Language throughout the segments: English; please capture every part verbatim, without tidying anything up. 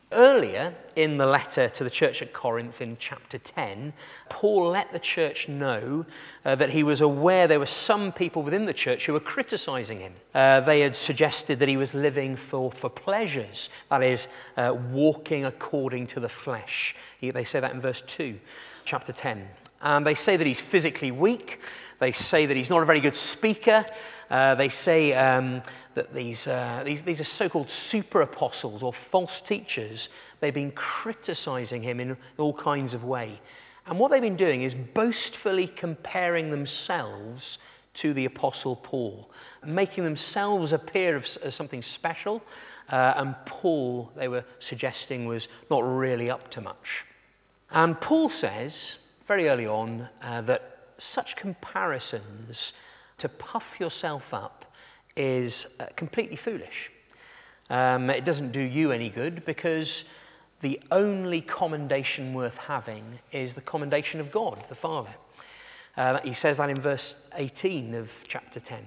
Earlier in the letter to the church at Corinth in chapter ten, Paul let the church know uh, that he was aware there were some people within the church who were criticizing him. Uh, they had suggested that he was living for, for pleasures, that is, uh, walking according to the flesh. He, they say that in verse two, chapter ten. And they say that he's physically weak. They say that he's not a very good speaker. Uh, they say um, that these, uh, these, these are so-called super apostles or false teachers. They've been criticizing him in all kinds of ways. And what they've been doing is boastfully comparing themselves to the apostle Paul, making themselves appear as, as something special. Uh, and Paul, they were suggesting, was not really up to much. And Paul says very early on uh, that such comparisons, to puff yourself up, is uh, completely foolish. Um, it doesn't do you any good, because the only commendation worth having is the commendation of God, the Father. Uh, he says that in verse eighteen of chapter ten.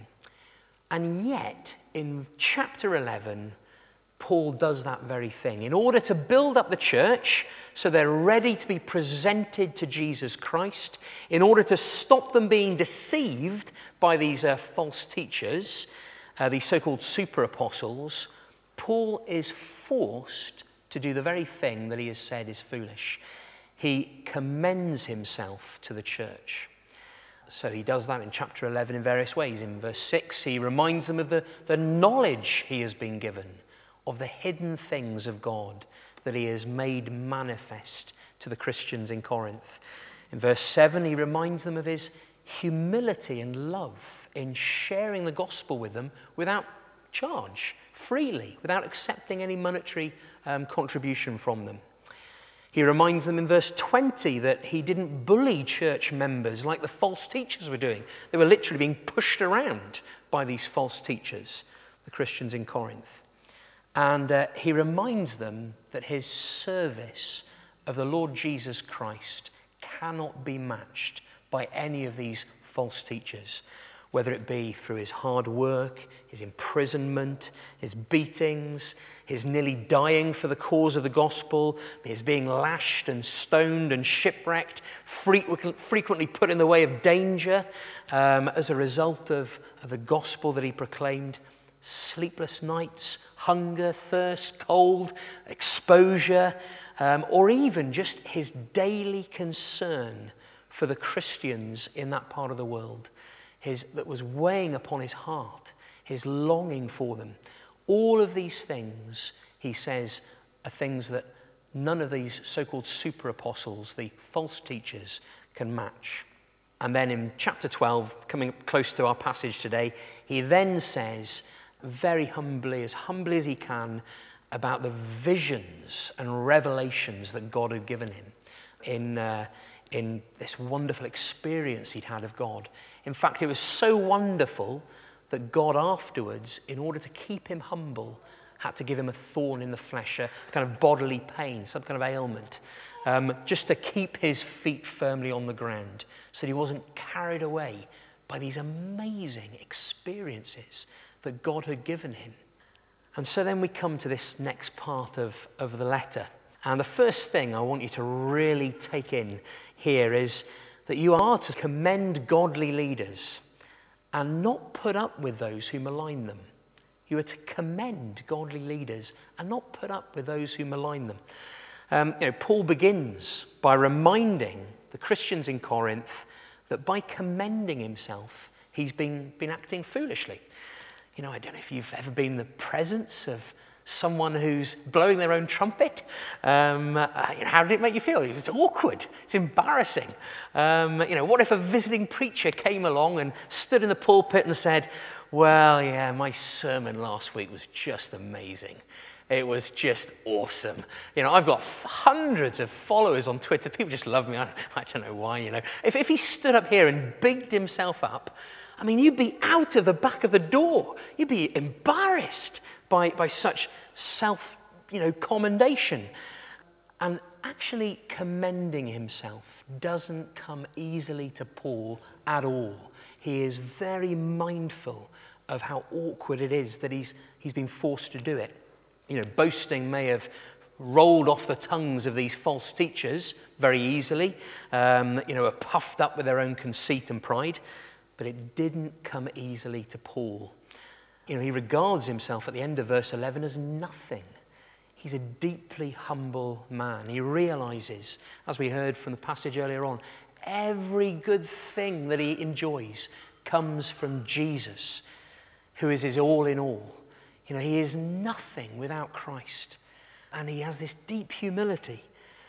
And yet, in chapter eleven, Paul does that very thing. In order to build up the church so they're ready to be presented to Jesus Christ, in order to stop them being deceived by these uh, false teachers, uh, these so-called super apostles, Paul is forced to do the very thing that he has said is foolish. He commends himself to the church. So he does that in chapter eleven in various ways. In verse six, he reminds them of the, the knowledge he has been given, of the hidden things of God that he has made manifest to the Christians in Corinth. In verse seven, he reminds them of his humility and love in sharing the gospel with them without charge, freely, without accepting any monetary um, contribution from them. He reminds them in verse twenty that he didn't bully church members like the false teachers were doing. They were literally being pushed around by these false teachers, the Christians in Corinth. And uh, he reminds them that his service of the Lord Jesus Christ cannot be matched by any of these false teachers, whether it be through his hard work, his imprisonment, his beatings, his nearly dying for the cause of the gospel, his being lashed and stoned and shipwrecked, frequently put in the way of danger um, as a result of, of the gospel that he proclaimed. Sleepless nights, hunger, thirst, cold, exposure, um, or even just his daily concern for the Christians in that part of the world, his, that was weighing upon his heart, his longing for them. All of these things, he says, are things that none of these so-called super apostles, the false teachers, can match. And then in chapter twelve, coming close to our passage today, he then says, very humbly, as humbly as he can, about the visions and revelations that God had given him in, uh, in this wonderful experience he'd had of God. In fact, it was so wonderful that God afterwards, in order to keep him humble, had to give him a thorn in the flesh, a kind of bodily pain, some kind of ailment, um, just to keep his feet firmly on the ground so that he wasn't carried away by these amazing experiences that God had given him. And so then we come to this next part of, of the letter. And the first thing I want you to really take in here is that you are to commend godly leaders and not put up with those who malign them. You are to commend godly leaders and not put up with those who malign them. Um, you know, Paul begins by reminding the Christians in Corinth that by commending himself, he's been, been acting foolishly. You know, I don't know if you've ever been in the presence of someone who's blowing their own trumpet. Um, uh, you know, how did it make you feel? It's awkward. It's embarrassing. Um, you know, what if a visiting preacher came along and stood in the pulpit and said, well, yeah, my sermon last week was just amazing. It was just awesome. You know, I've got hundreds of followers on Twitter. People just love me. I, I don't know why, you know. If, if he stood up here and bigged himself up, I mean, you'd be out of the back of the door. You'd be embarrassed by, by such self, you know, commendation. And actually commending himself doesn't come easily to Paul at all. He is very mindful of how awkward it is that he's, he's been forced to do it. You know, boasting may have rolled off the tongues of these false teachers very easily, um, you know, are puffed up with their own conceit and pride, but it didn't come easily to Paul. You know, he regards himself at the end of verse eleven as nothing. He's a deeply humble man. He realizes, as we heard from the passage earlier on, every good thing that he enjoys comes from Jesus, who is his all in all. You know, he is nothing without Christ. And he has this deep humility.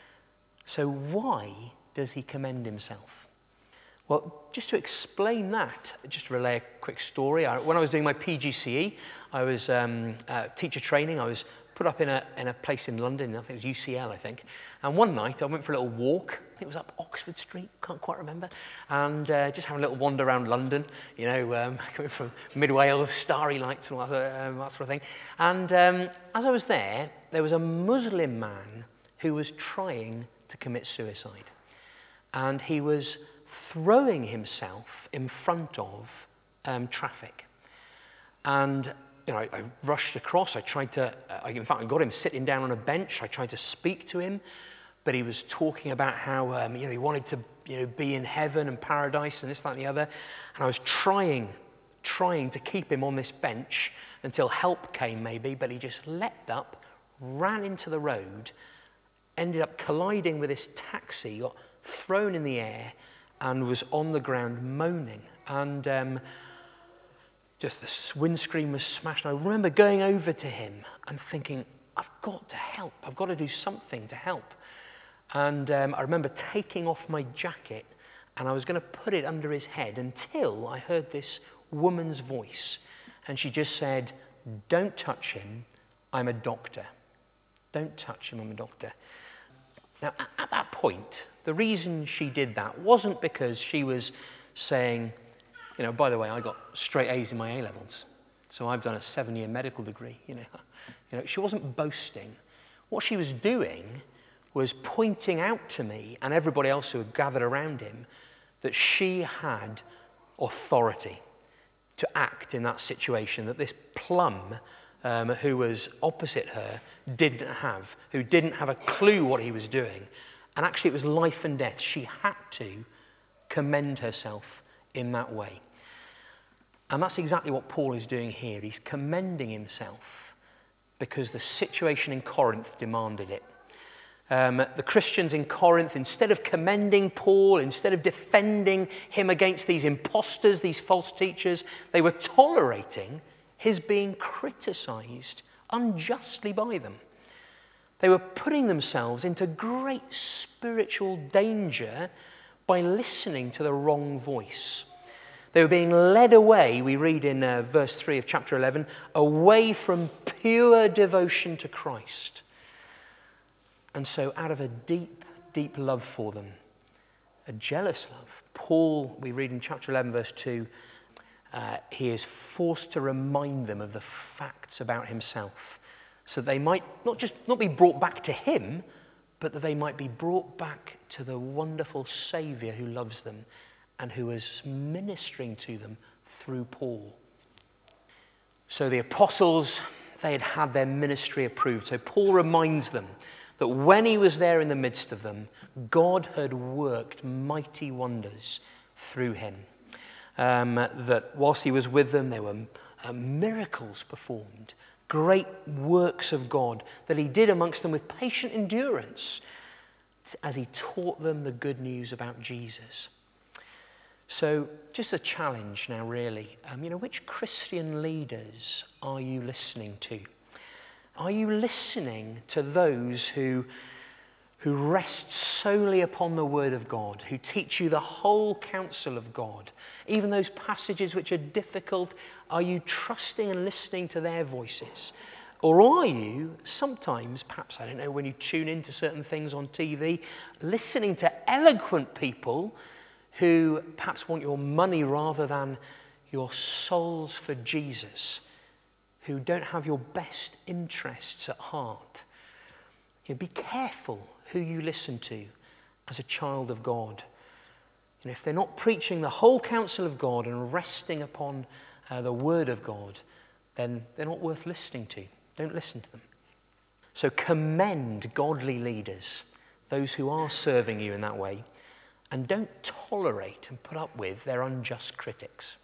So why does he commend himself? Well, just to explain that, just to relay a quick story. I, when I was doing my P G C E, I was um, uh, teacher training. I was put up in a, in a place in London, I think it was U C L, I think. And one night I went for a little walk. I think it was up Oxford Street, can't quite remember. And uh, just having a little wander around London, you know, um, coming from Mid Wales, starry lights and all that, um, that sort of thing. And um, as I was there, there was a Muslim man who was trying to commit suicide. And he was throwing himself in front of um, traffic. And you know, I, I rushed across. I tried to, uh, in fact, I got him sitting down on a bench. I tried to speak to him, but he was talking about how um, you know, he wanted to you know, be in heaven and paradise and this, that, and the other. And I was trying, trying to keep him on this bench until help came maybe, but he just leapt up, ran into the road, ended up colliding with this taxi, got thrown in the air, and was on the ground moaning. And um, just the windscreen was smashed. And I remember going over to him and thinking, I've got to help. I've got to do something to help. And um, I remember taking off my jacket and I was going to put it under his head until I heard this woman's voice. And she just said, don't touch him. I'm a doctor. Don't touch him. I'm a doctor. Now, at that point, the reason she did that wasn't because she was saying, you know, by the way, I got straight A's in my A-levels, so I've done a seven-year medical degree, you know. You know, she wasn't boasting. What she was doing was pointing out to me and everybody else who had gathered around him that she had authority to act in that situation, that this plum um, who was opposite her didn't have, who didn't have a clue what he was doing. And actually it was life and death. She had to commend herself in that way. And that's exactly what Paul is doing here. He's commending himself because the situation in Corinth demanded it. Um, the Christians in Corinth, instead of commending Paul, instead of defending him against these imposters, these false teachers, they were tolerating his being criticized unjustly by them. They were putting themselves into great spiritual danger by listening to the wrong voice. They were being led away, we read in uh, verse three of chapter eleven, away from pure devotion to Christ. And so out of a deep, deep love for them, a jealous love, Paul, we read in chapter eleven, verse two, uh, he is forced to remind them of the facts about himself so that they might not just not be brought back to him, but that they might be brought back to the wonderful Saviour who loves them and who is ministering to them through Paul. So the apostles, they had had their ministry approved. So Paul reminds them that when he was there in the midst of them, God had worked mighty wonders through him. Um, that whilst he was with them, there were uh, miracles performed, great works of God that he did amongst them with patient endurance as he taught them the good news about Jesus. So just a challenge now, really. Um, you know, which Christian leaders are you listening to? Are you listening to those who, who rest solely upon the Word of God, who teach you the whole counsel of God? Even those passages which are difficult, are you trusting and listening to their voices? Or are you sometimes, perhaps, I don't know, when you tune into certain things on T V, listening to eloquent people who perhaps want your money rather than your souls for Jesus, who don't have your best interests at heart? You know, be careful who you listen to as a child of God. And if they're not preaching the whole counsel of God and resting upon uh, the Word of God, then they're not worth listening to. Don't listen to them. So commend godly leaders, those who are serving you in that way, and don't tolerate and put up with their unjust critics.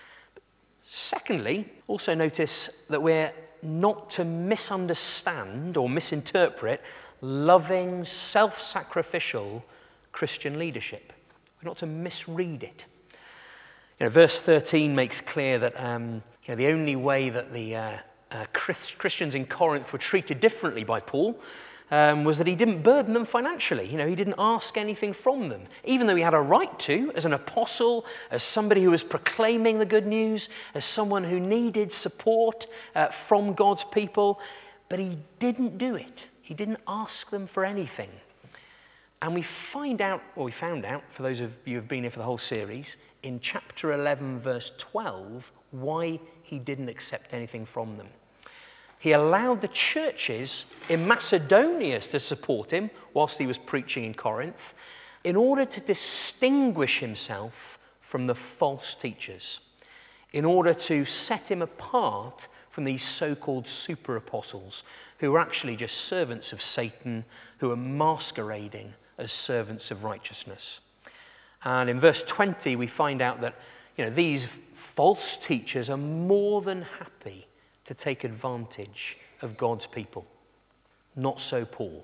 Secondly, also notice that we're not to misunderstand or misinterpret loving, self-sacrificial Christian leadership. We're not to misread it. You know, verse thirteen makes clear that um, you know, the only way that the uh, uh, Christians in Corinth were treated differently by Paul um, was that he didn't burden them financially. You know, he didn't ask anything from them, even though he had a right to, as an apostle, as somebody who was proclaiming the good news, as someone who needed support uh, from God's people. But he didn't do it. He didn't ask them for anything. And we find out, or we found out, for those of you who have been here for the whole series, in chapter eleven, verse twelve, why he didn't accept anything from them. He allowed the churches in Macedonia to support him whilst he was preaching in Corinth in order to distinguish himself from the false teachers, in order to set him apart from these so-called super apostles who were actually just servants of Satan, who are masquerading as servants of righteousness. And in verse twenty, we find out that, you know, these false teachers are more than happy to take advantage of God's people. Not so Paul.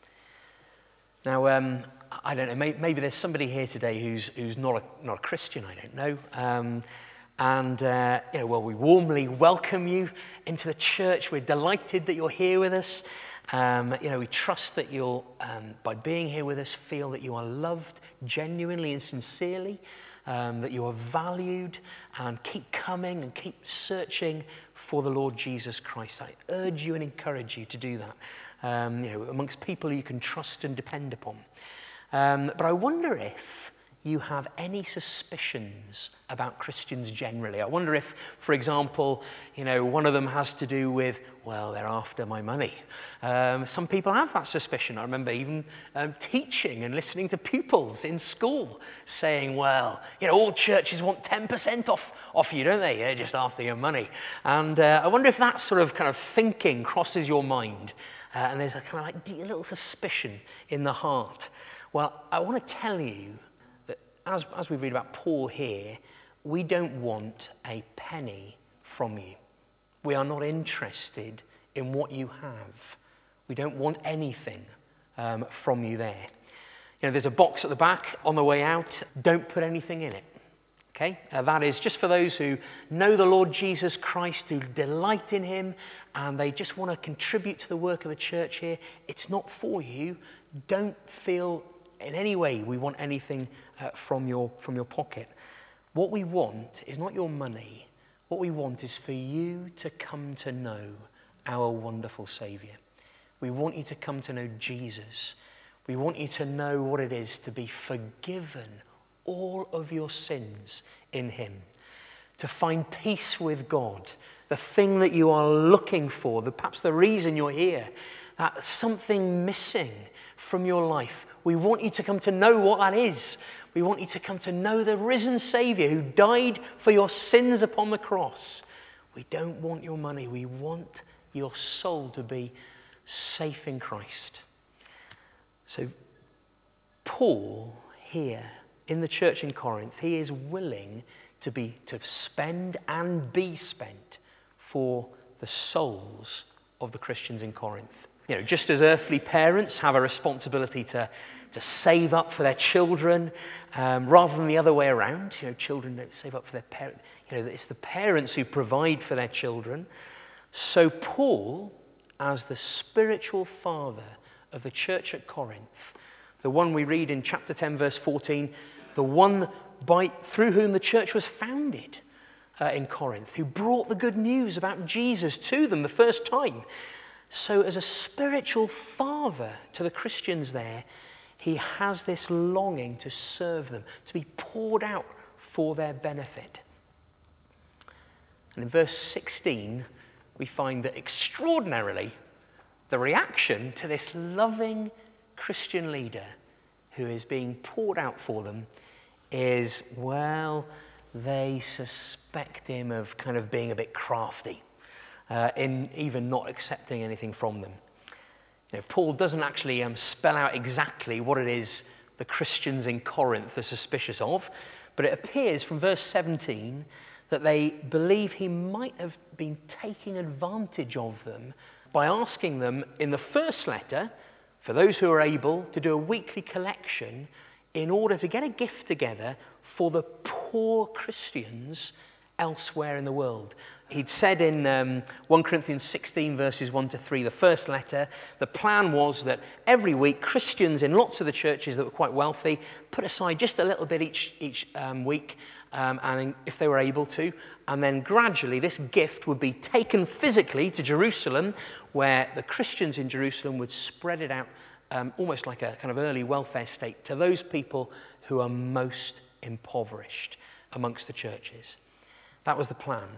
Now, um, I don't know, maybe, maybe there's somebody here today who's who's not a not a Christian, I don't know. Um, and, uh, you know, well, we warmly welcome you into the church. We're delighted that you're here with us. Um, you know, we trust that you'll, um, by being here with us, feel that you are loved genuinely and sincerely, um, that you are valued, and keep coming and keep searching for the Lord Jesus Christ. I urge you and encourage you to do that, um, you know, amongst people you can trust and depend upon. Um, but I wonder if you have any suspicions about Christians generally. I wonder if, for example, you know, one of them has to do with, well, they're after my money. Um, some people have that suspicion. I remember even um, teaching and listening to pupils in school saying, well, you know, all churches want ten percent off, off you, don't they? They're just after your money. And uh, I wonder if that sort of kind of thinking crosses your mind, uh, and there's a kind of like a little suspicion in the heart. Well, I want to tell you, As, as we read about Paul here, we don't want a penny from you. We are not interested in what you have. We don't want anything um, from you there. You know, there's a box at the back on the way out. Don't put anything in it. Okay? Uh, that is just for those who know the Lord Jesus Christ, who delight in him, and they just want to contribute to the work of the church here. It's not for you. Don't feel in any way we want anything uh, from your from your pocket. What we want is not your money. What we want is for you to come to know our wonderful Saviour. We want you to come to know Jesus. We want you to know what it is to be forgiven all of your sins in him, to find peace with God, the thing that you are looking for, the, perhaps the reason you're here, that something missing from your life. We want you to come to know what that is. We want you to come to know the risen Saviour who died for your sins upon the cross. We don't want your money. We want your soul to be safe in Christ. So Paul here in the church in Corinth, he is willing to be to spend and be spent for the souls of the Christians in Corinth. You know, just as earthly parents have a responsibility to, to save up for their children, um, rather than the other way around. You know, children don't save up for their parents. You know, it's the parents who provide for their children. So Paul, as the spiritual father of the church at Corinth, the one we read in chapter ten, verse fourteen, the one by through whom the church was founded uh, in Corinth, who brought the good news about Jesus to them the first time. So as a spiritual father to the Christians there, he has this longing to serve them, to be poured out for their benefit. And in verse sixteen, we find that extraordinarily, the reaction to this loving Christian leader who is being poured out for them is, well, they suspect him of kind of being a bit crafty. Uh, in even not accepting anything from them. You know, Paul doesn't actually um, spell out exactly what it is the Christians in Corinth are suspicious of, but it appears from verse seventeen that they believe he might have been taking advantage of them by asking them in the first letter, for those who are able, to do a weekly collection in order to get a gift together for the poor Christians elsewhere in the world. He'd said in um, First Corinthians sixteen, verses one to three, the first letter, the plan was that every week Christians in lots of the churches that were quite wealthy put aside just a little bit each, each um, week, um, and if they were able to, and then gradually this gift would be taken physically to Jerusalem, where the Christians in Jerusalem would spread it out um, almost like a kind of early welfare state to those people who are most impoverished amongst the churches. That was the plan.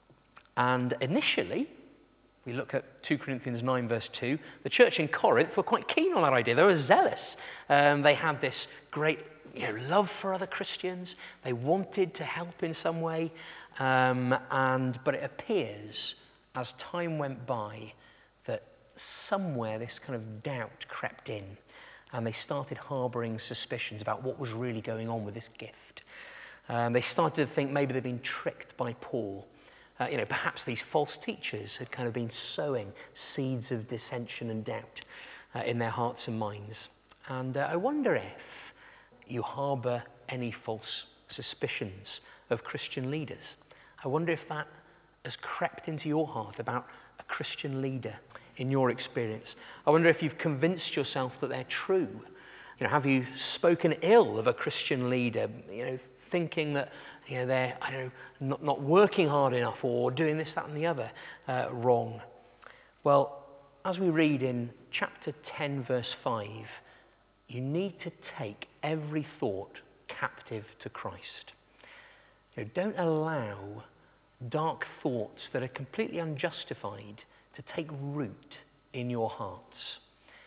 And initially, we look at Second Corinthians nine, verse two, the church in Corinth were quite keen on that idea. They were zealous. Um, they had this great you know, love for other Christians. They wanted to help in some way. Um, and but it appears, as time went by, that somewhere this kind of doubt crept in. And they started harbouring suspicions about what was really going on with this gift. Um, they started to think maybe they'd been tricked by Paul. Uh, you know, perhaps these false teachers had kind of been sowing seeds of dissension and doubt uh, in their hearts and minds. And uh, I wonder if you harbour any false suspicions of Christian leaders. I wonder if that has crept into your heart about a Christian leader in your experience. I wonder if you've convinced yourself that they're true. You know, have you spoken ill of a Christian leader, you know, thinking that you know, they're, I don't know, not, not working hard enough or doing this, that and the other uh, wrong? Well, as we read in chapter ten, verse five, you need to take every thought captive to Christ. You know, don't allow dark thoughts that are completely unjustified to take root in your hearts,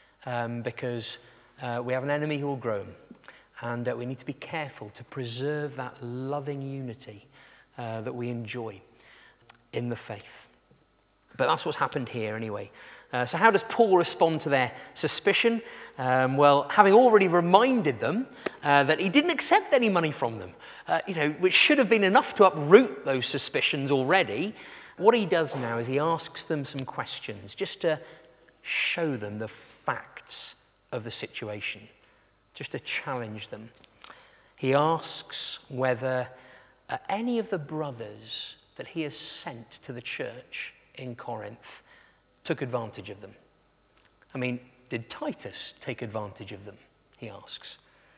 um, because uh, we have an enemy who will grow them. And uh, we need to be careful to preserve that loving unity uh, that we enjoy in the faith. But that's what's happened here anyway. Uh, so how does Paul respond to their suspicion? Um, well, having already reminded them uh, that he didn't accept any money from them, uh, you know, which should have been enough to uproot those suspicions already, what he does now is he asks them some questions just to show them the facts of the situation, just to challenge them. He asks whether uh, any of the brothers that he has sent to the church in Corinth took advantage of them. I mean, did Titus take advantage of them? He asks.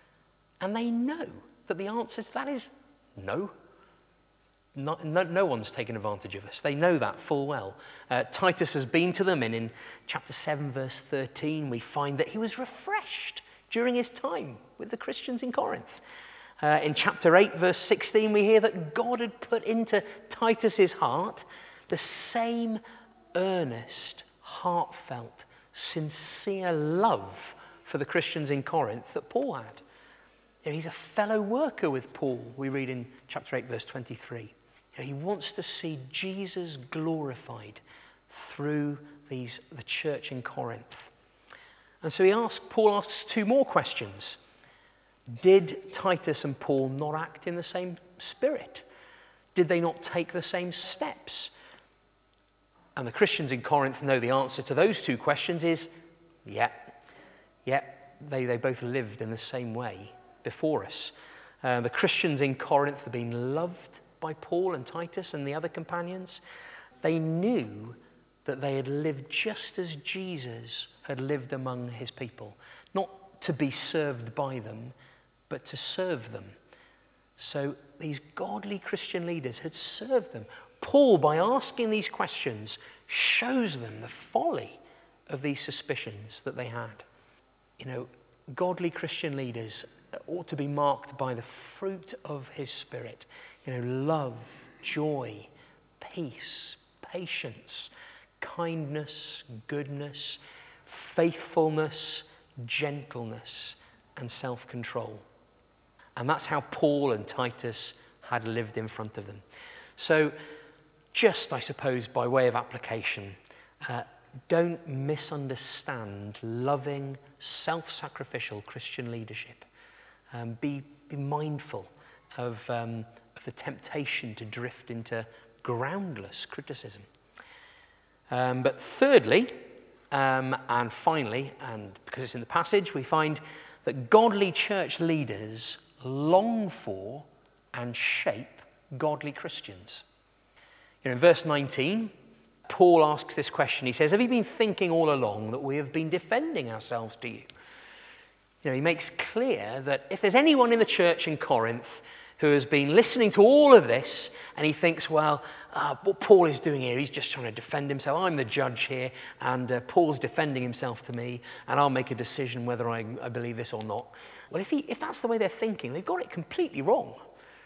And they know that the answer to that is no. No, no, no one's taken advantage of us. They know that full well. Uh, Titus has been to them, and in chapter seven, verse thirteen, we find that he was refreshed during his time with the Christians in Corinth. Uh, in chapter eight, verse sixteen, we hear that God had put into Titus's heart the same earnest, heartfelt, sincere love for the Christians in Corinth that Paul had. You know, he's a fellow worker with Paul, we read in chapter eight, verse twenty-three. You know, he wants to see Jesus glorified through these, the church in Corinth. And so he asks, Paul asks two more questions. Did Titus and Paul not act in the same spirit? Did they not take the same steps? And the Christians in Corinth know the answer to those two questions is, yeah, yeah, they, they both lived in the same way before us. Uh, the Christians in Corinth had been loved by Paul and Titus and the other companions. They knew that they had lived just as Jesus had lived among his people, not to be served by them, but to serve them. So these godly Christian leaders had served them. Paul, by asking these questions, shows them the folly of these suspicions that they had. You know, godly Christian leaders ought to be marked by the fruit of his Spirit. You know, love, joy, peace, patience, kindness, goodness, faithfulness, gentleness, and self-control. And that's how Paul and Titus had lived in front of them. So, just, I suppose, by way of application, uh, don't misunderstand loving, self-sacrificial Christian leadership. Um, be, be mindful of, um, of the temptation to drift into groundless criticism. Um, but thirdly, um, and finally, and because it's in the passage, we find that godly church leaders long for and shape godly Christians. You know, in verse nineteen, Paul asks this question. He says, have you been thinking all along that we have been defending ourselves to you? You know, he makes clear that if there's anyone in the church in Corinth who has been listening to all of this and he thinks, well, uh, what Paul is doing here, he's just trying to defend himself. I'm the judge here, and uh, Paul's defending himself to me, and I'll make a decision whether I, I believe this or not. Well, if, he, if that's the way they're thinking, they've got it completely wrong.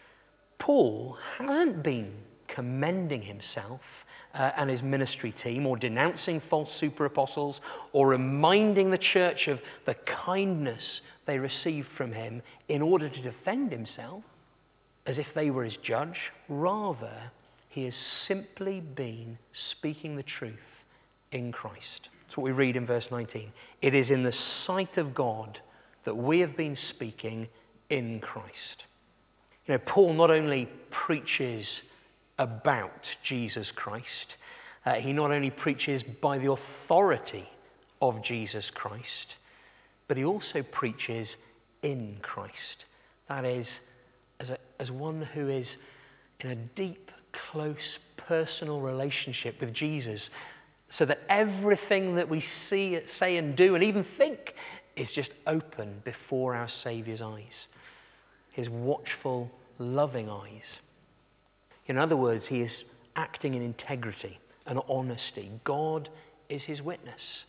Paul hasn't been commending himself uh, and his ministry team, or denouncing false super apostles, or reminding the church of the kindness they received from him in order to defend himself as if they were his judge. Rather, he has simply been speaking the truth in Christ. That's what we read in verse nineteen. It is in the sight of God that we have been speaking in Christ. You know, Paul not only preaches about Jesus Christ, uh, he not only preaches by the authority of Jesus Christ, but he also preaches in Christ. That is, as, a, as one who is in a deep, close, personal relationship with Jesus, so that everything that we see, say and do, and even think is just open before our Saviour's eyes. His watchful, loving eyes. In other words, he is acting in integrity and honesty. God is his witness.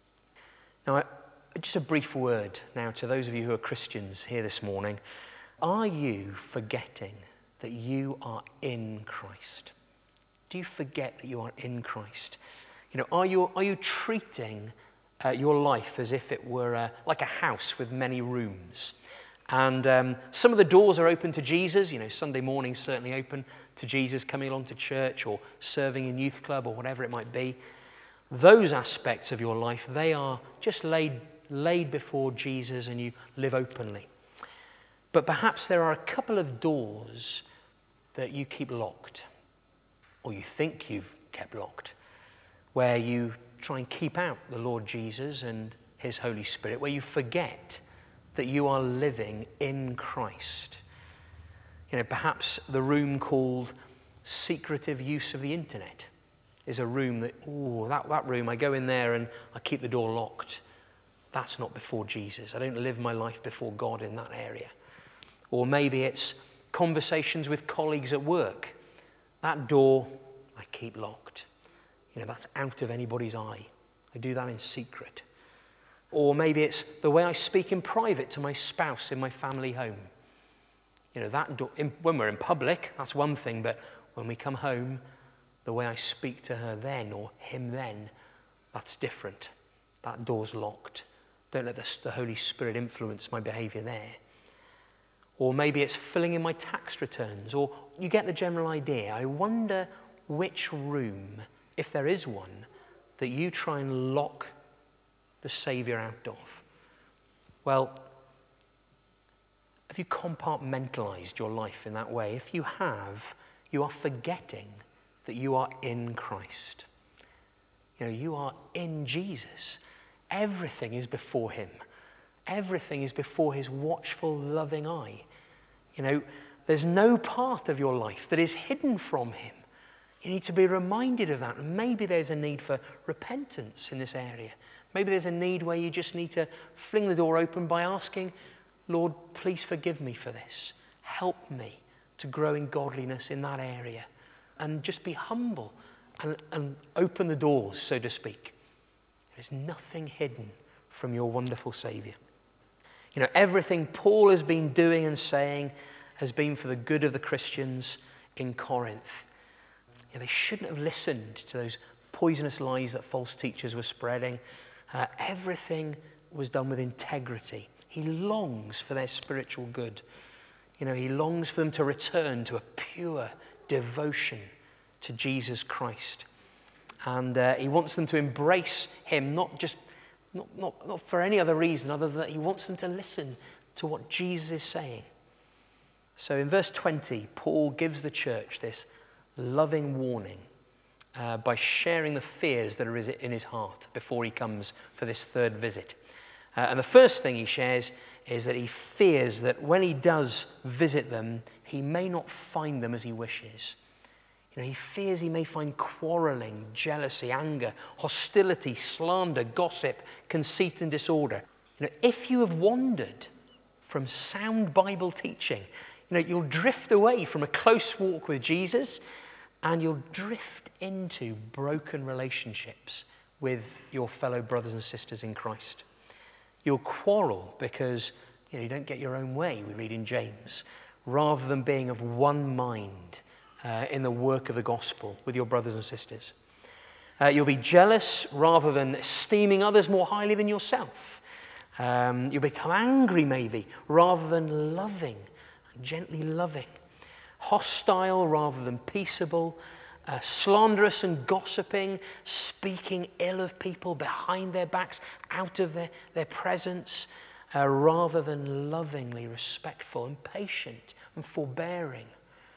Now, just a brief word now to those of you who are Christians here this morning. Are you forgetting that you are in Christ? Do you forget that you are in Christ? You know, are you, are you treating uh, your life as if it were uh, like a house with many rooms? And um, some of the doors are open to Jesus. You know, Sunday morning's certainly open to Jesus, coming along to church or serving in youth club or whatever it might be. Those aspects of your life, they are just laid, laid before Jesus, and you live openly. But perhaps there are a couple of doors that you keep locked, or you think you've kept locked, where you try and keep out the Lord Jesus and his Holy Spirit, where you forget that you are living in Christ. You know, perhaps the room called secretive use of the internet is a room that, oh, that, that room, I go in there and I keep the door locked. That's not before Jesus. I don't live my life before God in that area. Or maybe it's conversations with colleagues at work. That door I keep locked. You know, that's out of anybody's eye. I do that in secret. Or maybe it's the way I speak in private to my spouse in my family home. You know, that door, in, when we're in public, that's one thing, but when we come home, the way I speak to her then or him then, that's different. That door's locked. Don't let the, the Holy Spirit influence my behavior there. Or maybe it's filling in my tax returns, or you get the general idea. I wonder which room, if there is one, that you try and lock the Saviour out of. Well, have you compartmentalized your life in that way? If you have, you are forgetting that you are in Christ. You know, you are in Jesus. Everything is before him. Everything is before his watchful, loving eye. You know, there's no part of your life that is hidden from him. You need to be reminded of that. And maybe there's a need for repentance in this area. Maybe there's a need where you just need to fling the door open by asking, Lord, please forgive me for this. Help me to grow in godliness in that area. And just be humble and, and open the doors, so to speak. There's nothing hidden from your wonderful Saviour. You know, everything Paul has been doing and saying has been for the good of the Christians in Corinth. You know, they shouldn't have listened to those poisonous lies that false teachers were spreading. Uh, everything was done with integrity. He longs for their spiritual good. You know, he longs for them to return to a pure devotion to Jesus Christ. And uh, he wants them to embrace him, not just not, not, not for any other reason other than that he wants them to listen to what Jesus is saying. So in verse twenty, Paul gives the church this loving warning uh, by sharing the fears that are in his heart before he comes for this third visit. Uh, and the first thing he shares is that he fears that when he does visit them, he may not find them as he wishes. You know, he fears he may find quarreling, jealousy, anger, hostility, slander, gossip, conceit, and disorder. You know, if you have wandered from sound Bible teaching, you know, you'll drift away from a close walk with Jesus, and you'll drift into broken relationships with your fellow brothers and sisters in Christ. You'll quarrel because you know, you don't get your own way, we read in James, rather than being of one mind uh, in the work of the gospel with your brothers and sisters. Uh, you'll be jealous rather than esteeming others more highly than yourself. Um, you'll become angry maybe rather than loving, gently loving. Hostile rather than peaceable. Uh, slanderous and gossiping, speaking ill of people behind their backs, out of their, their presence, uh, rather than lovingly respectful and patient and forbearing.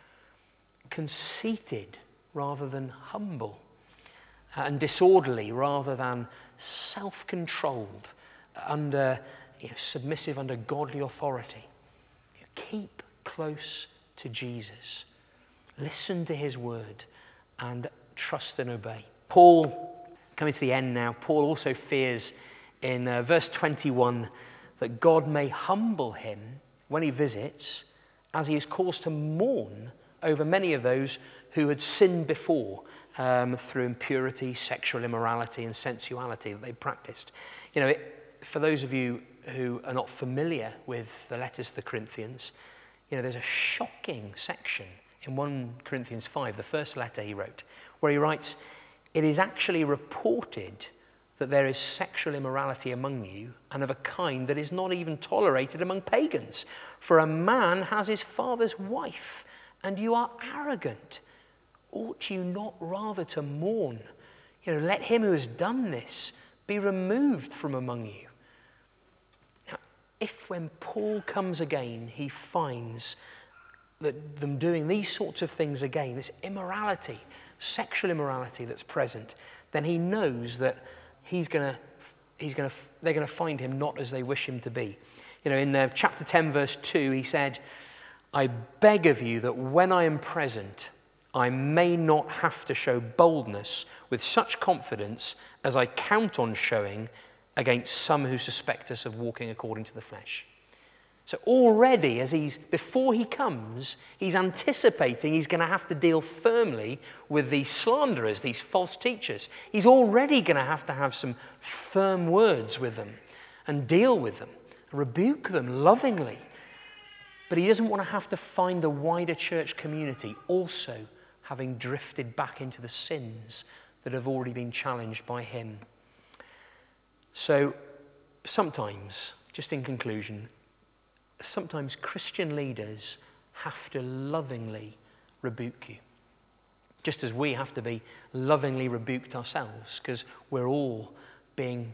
Conceited rather than humble, uh, and disorderly rather than self-controlled, under you know, submissive under godly authority. You keep close to Jesus. Listen to his word and trust and obey. Paul, coming to the end now, Paul also fears in uh, verse twenty-one that God may humble him when he visits, as he is caused to mourn over many of those who had sinned before um, through impurity, sexual immorality, and sensuality that they practiced. You know, it, for those of you who are not familiar with the letters to the Corinthians, you know, there's a shocking section in First Corinthians five, the first letter he wrote, where he writes, "It is actually reported that there is sexual immorality among you, and of a kind that is not even tolerated among pagans. For a man has his father's wife, and you are arrogant. Ought you not rather to mourn? You know, let him who has done this be removed from among you." Now, if when Paul comes again, he finds that them doing these sorts of things again, this immorality, sexual immorality that's present, then he knows that he's going to, he's going to, they're going to find him not as they wish him to be. You know, in uh, chapter ten, verse two, he said, "I beg of you that when I am present, I may not have to show boldness with such confidence as I count on showing against some who suspect us of walking according to the flesh." So already, as he's before he comes, he's anticipating he's going to have to deal firmly with these slanderers, these false teachers. He's already going to have to have some firm words with them and deal with them, rebuke them lovingly. But he doesn't want to have to find the wider church community also having drifted back into the sins that have already been challenged by him. So sometimes, just in conclusion, sometimes Christian leaders have to lovingly rebuke you, just as we have to be lovingly rebuked ourselves, because we're all being,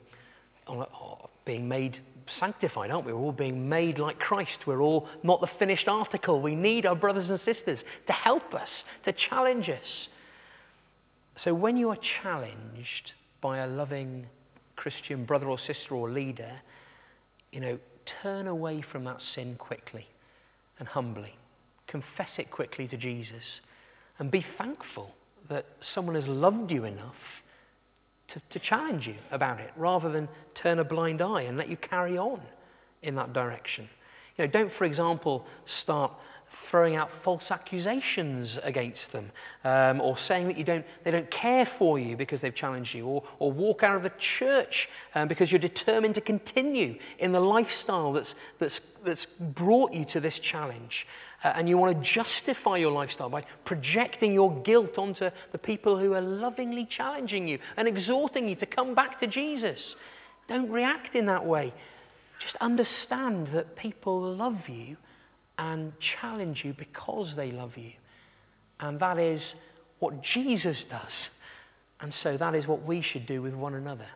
being made sanctified, aren't we? We're all being made like Christ. We're all not the finished article. We need our brothers and sisters to help us, to challenge us. So when you are challenged by a loving Christian brother or sister or leader, you know, turn away from that sin quickly and humbly. Confess it quickly to Jesus and be thankful that someone has loved you enough to, to challenge you about it, rather than turn a blind eye and let you carry on in that direction. You know, don't, for example, start throwing out false accusations against them, um, or saying that you don't, they don't care for you because they've challenged you, or, or walk out of the church um, because you're determined to continue in the lifestyle that's, that's, that's brought you to this challenge. Uh, and you want to justify your lifestyle by projecting your guilt onto the people who are lovingly challenging you and exhorting you to come back to Jesus. Don't react in that way. Just understand that people love you and challenge you because they love you. And that is what Jesus does. And so that is what we should do with one another.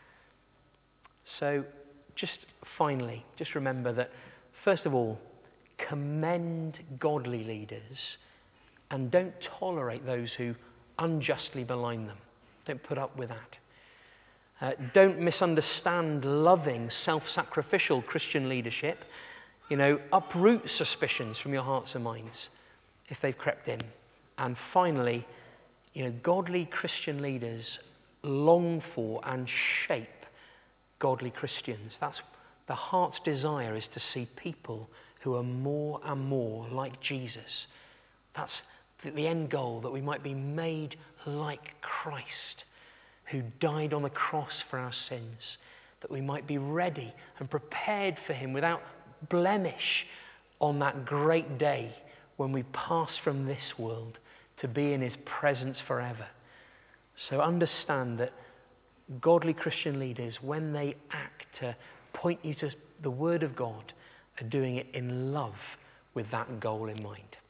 So just finally, just remember that, first of all, commend godly leaders and don't tolerate those who unjustly malign them. Don't put up with that. Uh, don't misunderstand loving, self-sacrificial Christian leadership. You know, uproot suspicions from your hearts and minds if they've crept in. And finally, you know, godly Christian leaders long for and shape godly Christians. That's the heart's desire, is to see people who are more and more like Jesus. That's the, the end goal, that we might be made like Christ, who died on the cross for our sins, that we might be ready and prepared for him without blemish on that great day when we pass from this world to be in his presence forever. So understand that godly Christian leaders, when they act to point you to the Word of God, are doing it in love with that goal in mind.